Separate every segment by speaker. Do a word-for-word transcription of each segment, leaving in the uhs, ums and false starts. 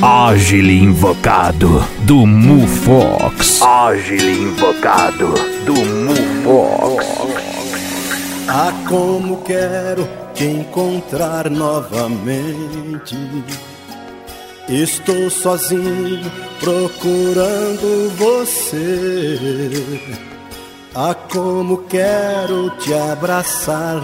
Speaker 1: Agile Invocado do Mufox. Agile Invocado do Mufox.
Speaker 2: Ah, como quero te encontrar novamente. Estou sozinho procurando você. Ah, como quero te abraçar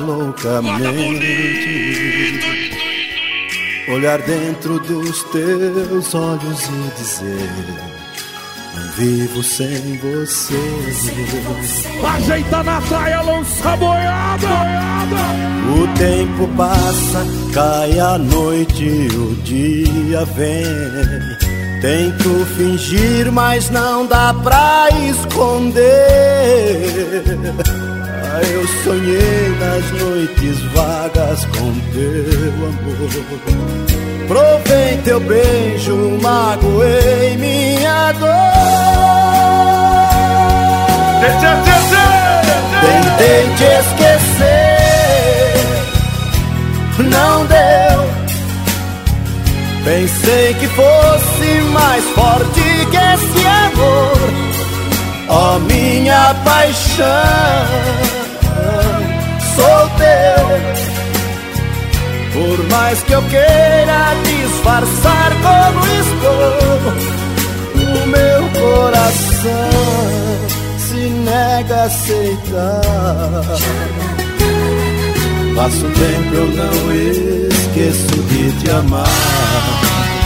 Speaker 2: loucamente. Olhar dentro dos teus olhos e dizer: não vivo sem você.
Speaker 3: Ajeita na saia, lança boiada.
Speaker 2: O tempo passa, cai a noite, o dia vem. Tento fingir, mas não dá pra esconder. Ah, eu sonhei nas noites vagas com teu amor. Provei teu beijo, magoei minha dor. Tentei te esquecer, não deu. Pensei que fosse mais forte que esse amor. Ó, minha paixão, sou teu. Por mais que eu queira disfarçar como estou, o meu coração se nega a aceitar. Passo tempo, eu não esqueço de te amar.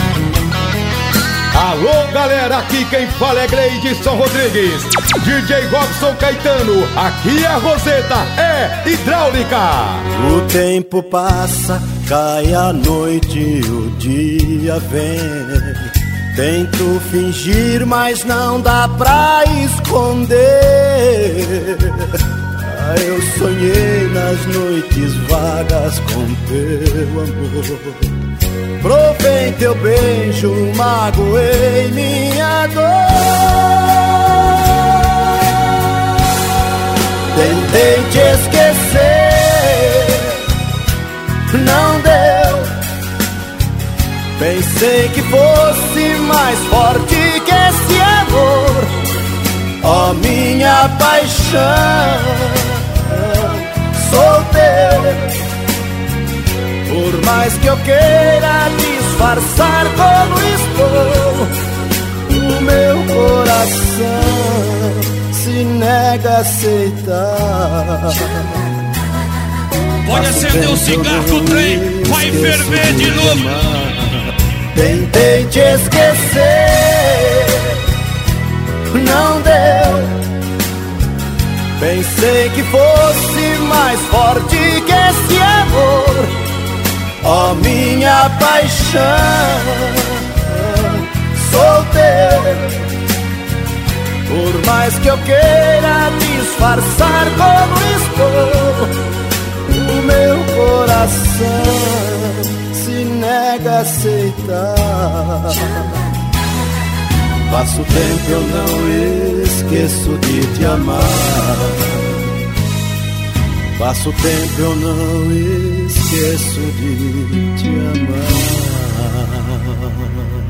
Speaker 3: Alô, galera, aqui quem fala é Gleidson Rodrigues, D J Robson Caetano, aqui a Roseta é hidráulica.
Speaker 2: O tempo passa, cai a noite, o dia vem. Tento fingir, mas não dá pra esconder. Ah, eu sonhei nas noites vagas com teu amor. Provei teu beijo, magoei minha dor. Tentei te esquecer, não deu. Pensei que fosse mais forte que esse amor. Ó, minha paixão, sou teu. Por mais que eu queira disfarçar como estou, o meu coração se nega a aceitar.
Speaker 4: Pode acender o cigarro, o trem vai ferver de novo.
Speaker 2: Tentei te esquecer, não deu. Pensei que fosse mais forte que esse amor. Ó, oh, minha paixão, sou teu. Por mais que eu queira disfarçar como estou, o meu coração se nega a aceitar. Passo tempo, eu não esqueço de te amar. Passo tempo, eu não esqueço de te amar.